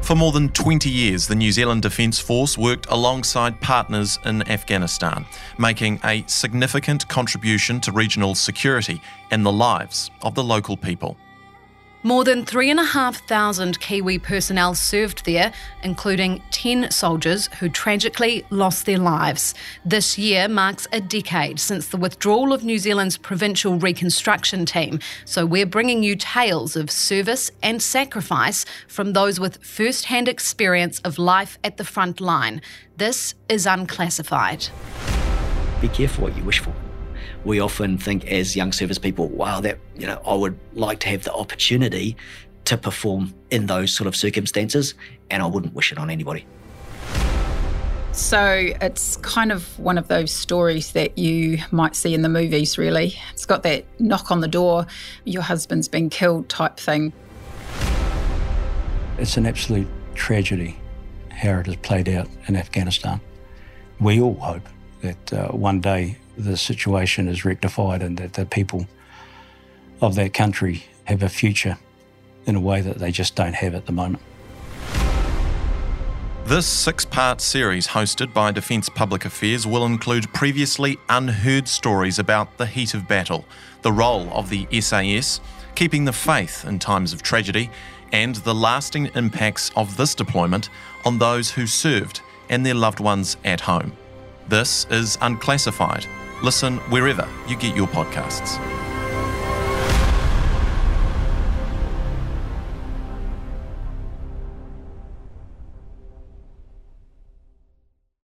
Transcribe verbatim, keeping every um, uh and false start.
For more than twenty years, the New Zealand Defence Force worked alongside partners in Afghanistan, making a significant contribution to regional security and the lives of the local people. More than three and a half thousand Kiwi personnel served there, including ten soldiers who tragically lost their lives. This year marks a decade since the withdrawal of New Zealand's Provincial Reconstruction Team, so we're bringing you tales of service and sacrifice from those with first-hand experience of life at the front line. This is Unclassified. Be careful what you wish for. We often think as young service people, wow, that, you know, I would like to have the opportunity to perform in those sort of circumstances, and I wouldn't wish it on anybody. So it's kind of one of those stories that you might see in the movies, really. It's got that knock on the door, your husband's been killed type thing. It's an absolute tragedy how it has played out in Afghanistan. We all hope that uh, one day the situation is rectified and that the people of that country have a future in a way that they just don't have at the moment. This six-part series hosted by Defence Public Affairs will include previously unheard stories about the heat of battle, the role of the S A S, keeping the faith in times of tragedy, and the lasting impacts of this deployment on those who served and their loved ones at home. This is Unclassified. Listen wherever you get your podcasts.